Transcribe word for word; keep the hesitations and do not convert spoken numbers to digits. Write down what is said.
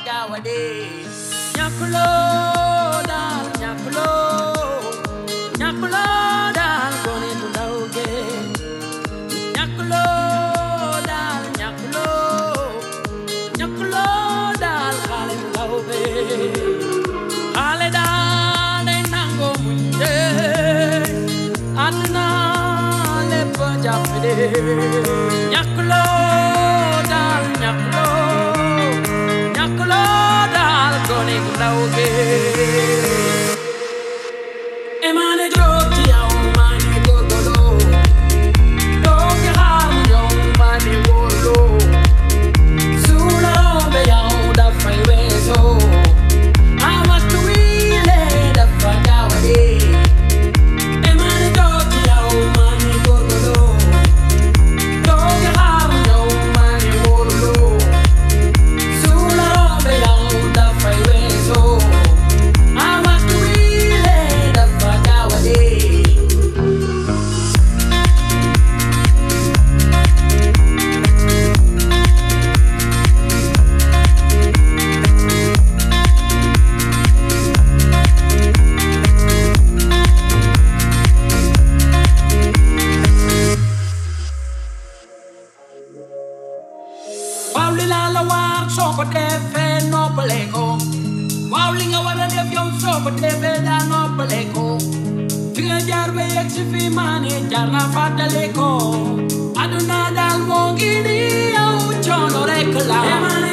gawade. Nyakulo dal, nyakulo, nyakulo dal, goni mundauge. Nyakulo dal, nyakulo, nyakulo dal, khale mundauge. Khale dal, de nango munde, aduna le pajapde. Nyakulo dal, nyakulo. Goni mundauge. Emane joti au mani gorgolo. Doge haru yo mani wolo. Sula ombe ya da faiwezo. Amatu ile da fagawade. Emane joti au mani gorgolo. Doge haru yo mani wolo. Sula ombe ya da faiwezo. Amatu ile da fagawade. Wawlila la war soko defe no paleko. Wawlinga wara def yow soko defe da no paleko. Figa jarbe yeksi fi mani jarna fadaleko. Aduna dal mo ngi ni yow chono rek la.